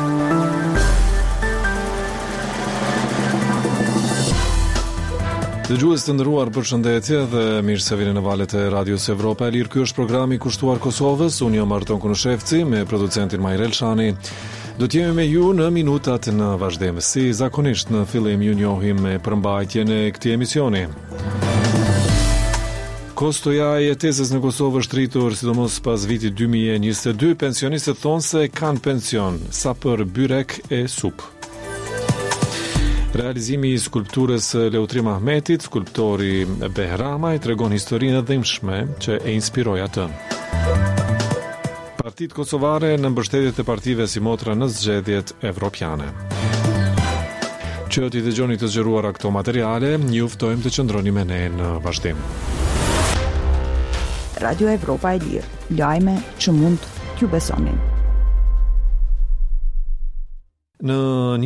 Dëgjues të nderuar, përshëndetje dhe mirë se vini në valët e Radios Evropa e Lirë. Ky është programi kushtuar Kosovës. Unë jam Arton Kunushevci me producentin Majrel Shani. Do të jemi me ju në minutat në vazhdim. Si zakonisht në fillim ju njohim me përmbajtjen e këtij emisioni. Kostoja e jetesës në Kosovë është rritur, sidomos pas vitit 2022. Pensionistët thonë se kanë pension, sa për byrek e supë. Realizimi i skulpturës Leutrim Ahmetit, skulptori Behramaj, tregon historinë e dhimbshme që e inspiroi atë. Partitë kosovare në mbështetjet e partive si motra në zgjedhjet evropiane. Që t'i dëgjoni të zgjeruara këto materiale, ju ftojmë të qëndroni me ne në vazhdim. Radio Evropa e Lirë, lajme që mund t'ju besonin. Në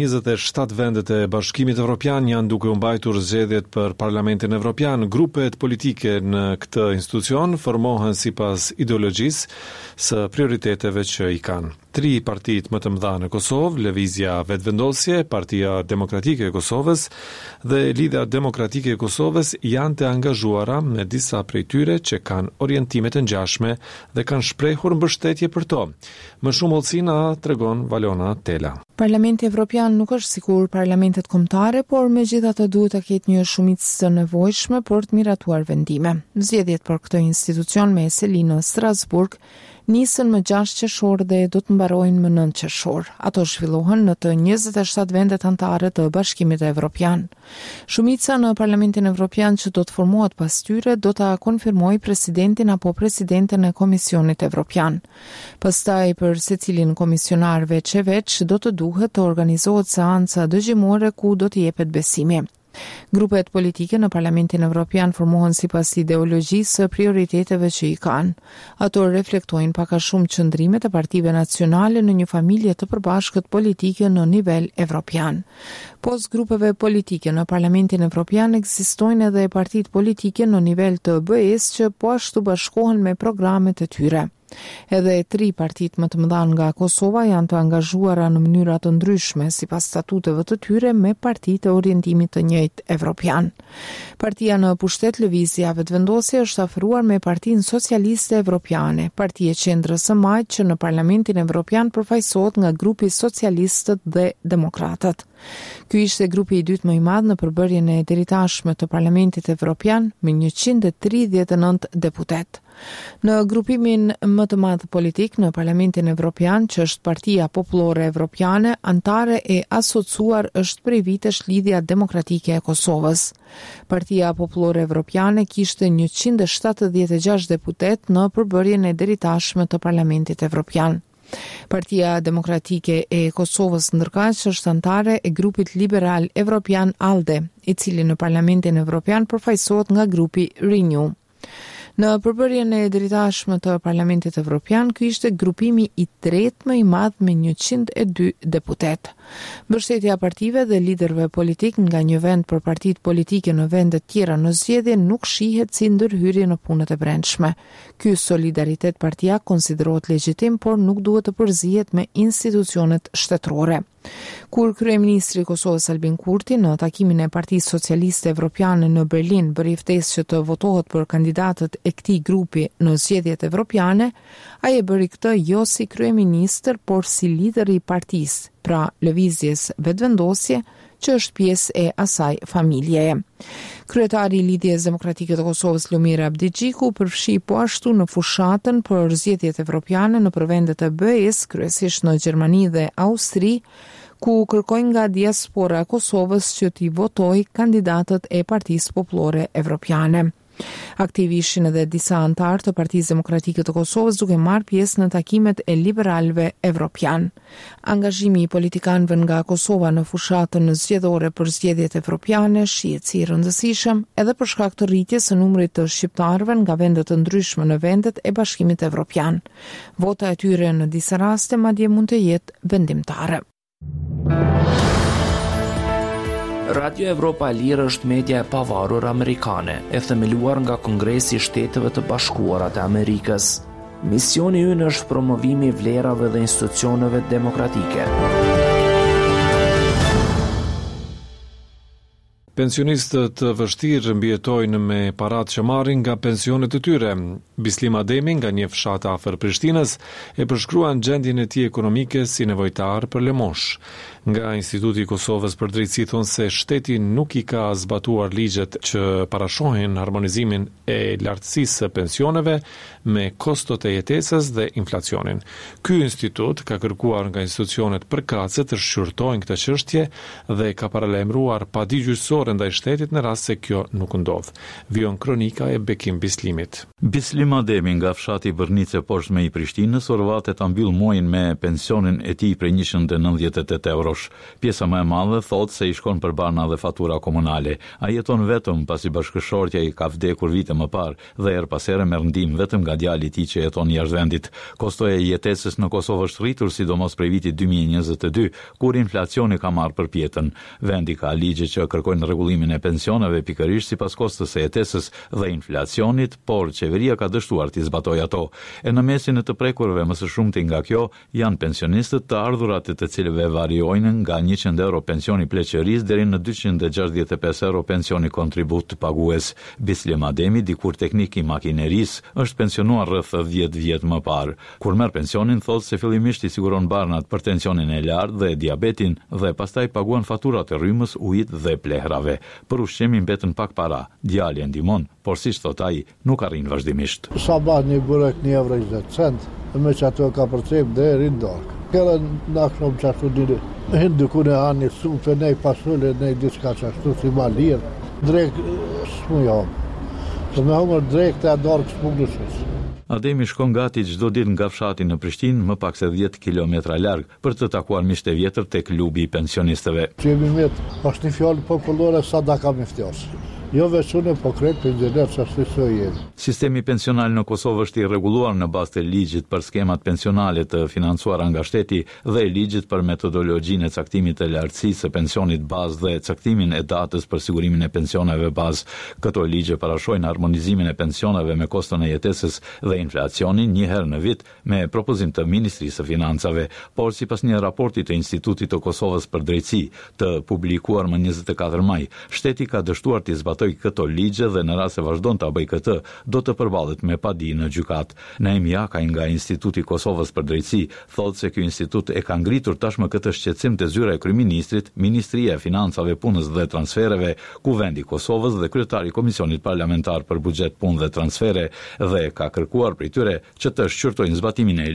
27 vendet e Bashkimit Evropian janë duke u mbajtur zgjedhjet për Parlamentin Evropian. Grupet politike në këtë institucion formohen sipas ideologjisë së prioriteteve që i kanë. 3 partitë më të mëdha në Kosovë, Lëvizja Vetëvendosje, Partia Demokratike e Kosovës dhe Lidhja Demokratike e Kosovës janë të angazhuara me disa prej tyre që kanë orientime të ngjashme dhe kanë shprehur mbështetje për to. Më shumë hollësi na tregon Valona Tela. Parlamenti Evropian nuk është sikur parlamentet kombëtare, por megjithatë duhet të ketë një shumicë të nevojshme për të miratuar vendime. Zgjedhjet për këtë institucion me seli në Strasburg nisën më 6 qershor dhe do të mbarojnë më 9 qershor. Ato zhvillohen në të 27 vendet anëtare të Bashkimit Evropian. Shumica në Parlamentin Evropian që do të formohet pas tyre do ta konfirmojë presidentin apo presidenten e Komisionit Evropian. Pastaj për secilin komisionar veç do të duhet të organizohet seanca dëgjimore ku do të jepet besimi. Grupet politike në Parlamentin Evropian formohen sipas ideologjisë së prioriteteve që i kanë. Ato reflektojnë pak a shumë qëndrimet e partive nacionale në një familje të përbashkët politike në nivel evropian. Pos grupeve politike në Parlamentin Evropian ekzistojnë edhe partitë politike në nivel të BE-s që po ashtu bashkohen me programet e tyre. Edhe 3 partitë më të mëdha nga Kosova janë të angazhuara në mënyra të ndryshme sipas statuteve të tyre me parti të orientimit të njëjtë evropian. Partia në pushtet Lëvizja Vetëvendosje është afruar me Partinë Socialiste Evropiane, parti e qendrës së majtë që në Parlamentin Evropian përfaqësohet nga grupi Socialistët dhe Demokratët. Ky ishte grupi i dytë më i madh në përbërjen e deritashme të Parlamentit Evropian me 139 deputet. Në grupimin më të madh politik në Parlamentin Evropian, që është Partia Popullore Evropiane, antare e asociuar është prej vitesh Lidhja Demokratike e Kosovës. Partia Popullore Evropiane kishte 176 deputet në përbërjen e deritashme të Parlamentit Evropian. Partia Demokratike e Kosovës ndërkaq është antare e grupit liberal evropian ALDE, i cili në Parlamentin Evropian përfaqësohet nga grupi Renew. Në përbërjen e deritashme të Parlamentit Evropian, ky ishte grupimi i tretë më i madh me 102 deputet. Mbështetja partive dhe liderëve politik nga një vend për partitë politike në vende tjera në zgjedhje nuk shihet si ndërhyrje në punët e brendshme. Ky solidaritet partijak konsiderohet legjitim, por nuk duhet të përzihet me institucionet shtetërore. Kur kryeministri i Kosovës Albin Kurti në takimin e Partisë Socialiste Evropiane në Berlin bëri ftesë që të votohet për kandidatët e këtij grupi në zgjedhjet evropiane, ai e bëri këtë jo si kryeministër, por si lider i partisë, pra Lëvizjes Vetëvendosje, që është pjesë e asaj familjeje. Kryetari i Lidhjes Demokratike të Kosovës Lumir Abdigjiku përfshi po ashtu në fushatën për zgjedhjet evropiane në vendet e BE-s, kryesisht në Gjermani dhe Austri, ku kërkojnë nga diaspora e Kosovës që t'i votojë kandidatët e Partisë Popullore Evropiane. Aktiv ishin edhe disa antarë të Partisë Demokratike të Kosovës duke marrë pjesë në takimet e liberalëve evropian. Angazhimi i politikanëve nga Kosova në fushatën zgjedhore për zgjedhjet evropiane shihet si i rëndësishëm edhe për shkak të rritjes së numrit të shqiptarëve nga vende të ndryshme në vendet e Bashkimit Evropian. Vota e tyre në disa raste madje mund të jetë vendimtare. Radio Evropa e Lirë është media e pavarur amerikane, e themeluar nga Kongresi i Shteteve të Bashkuara të Amerikës. Misioni ynë është promovimi i vlerave dhe institucioneve demokratike. Pensionistët vështirë mbijetojnë me paratë që marrin nga pensionet e tyre. Bislim Ademi, nga një fshat afër Prishtinës, e përshkruan gjendjen e tij ekonomike si nevojtar për lëmosh. Nga Instituti i Kosovës për Drejtësi thonë se shteti nuk i ka zbatuar ligjet që parashohin harmonizimin e lartësisë së pensioneve me kostot e jetesës dhe inflacionin. Ky institut ka kërkuar nga institucionet përkatëse të shqyrtojnë këtë çështje dhe ka paralajmëruar padigjyqësore ndaj shtetit në rast se kjo nuk ndodh. Vion kronika e Bekim Bislimit. Bislim Ademi nga fshati Bërnice poshtme i Prishtinës urvatet ta mbyll muajin me pensionin e tij prej 198 eurosh. Pjesa më e madhe thotë se i shkon për barna dhe fatura komunale. Ai jeton vetëm pasi bashkëshortja i ka vdekur vite më parë dhe her pas here merr ndihmë vetëm nga djali i tij që jeton jashtë vendit. Kostoja e jetesës në Kosovë është rritur sidomos prej vitit 2022, kur inflacioni ka marrë përpjetën. Vendi ka ligje që kërkojnë rregullimin e pensioneve pikërisht sipas kostës së jetesës dhe inflacionit, por qeveria ka dështuar t'i zbatojë ato. E në mesin e të prekurve më së shumti nga kjo janë pensionistët të ardhurat të cilëve variojnë nga 100 euro pensioni pleqërisë deri në 265 euro pensioni kontribut pagues. Bislim Ademi, dikur teknik i makinerisë, është pensionuar rreth 10 vjet më parë. Kur merr pensionin, thotë se fillimisht i siguron barnat për tensionin e lartë dhe diabetin dhe pastaj paguan faturat e rrymës, ujit dhe plehrave. Për ushqimin mbetën pak para. Djali e ndihmon, por siç thot ai, nuk arrin vazhdimisht. Sa ba një burek 1 euro 20 cent, me që ato ka përcep deri në darkë. Kërë në akshom që ashtu një hindu ku në anë një supe, nej pasulle, nej diçka që ashtu si ma lirë. Drek s'mu jam. Se me humër drek të darkë s'mu gëshës. Ademi shkon gati çdo ditë nga fshati në Prishtinë, më pak se 10 kilometra larg, për të takuar miqtë e vjetër tek klubi i pensionistëve. Qemi met, është një fjallë popullore sa da ka miftiosë. Jo veçune, po krejt për gjenet që ashtu së jenë. Sistemi pensional në Kosovë është i rregulluar në bazë të ligjit për skemat pensionale të financuara nga shteti dhe ligjit për metodologjinë e caktimit të lartësisë së pensionit bazë dhe caktimin e datës për sigurimin e pensioneve bazë. Këto ligje parashojnë harmonizimin e pensioneve me koston e jetesës dhe inflacionin një herë në vit me propozim të Ministrisë së Financave, por sipas një raporti të Institutit të Kosovës për Drejtësi, të publikuar më 24 maj, shteti ka dështuar të zbatoj këto ligje dhe në rast se vazhdon ta bëj këtë, do të përballet me padi në gjykat. Naim Jakaj nga Instituti i Kosovës për Drejtësi thotë se ky institut e ka ngritur tashmë këtë shqetësim te zyra e kryeministrit, Ministria e Financave, Punës dhe Transfereve, Kuvendi i Kosovës dhe kryetari i Komisionit Parlamentar për Buxhet, Punë dhe Transfere dhe ka kërkuar prej tyre që të shqyrtojnë zbatimin e